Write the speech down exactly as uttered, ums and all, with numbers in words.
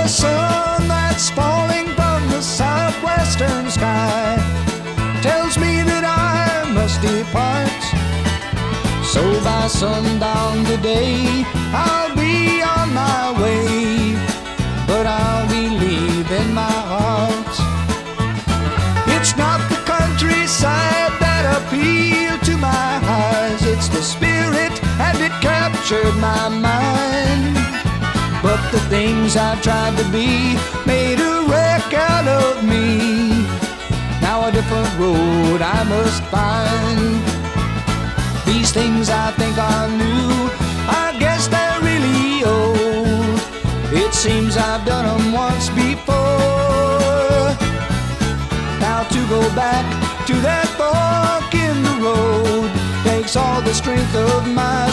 the sun that's falling from the southwestern sky tells me that I must depart. So by sundown today I'll be on my way, but I'll be leaving my heart. It's not the countryside that appealed to my eyes, it's the spirit, and it captured my mind. But the things I've tried to be made a wreck out of me. Now a different road I must find. These things I think are new, I guess they're really old. It seems I've done them once before. Now to go back to that fork in the road takes all the strength of my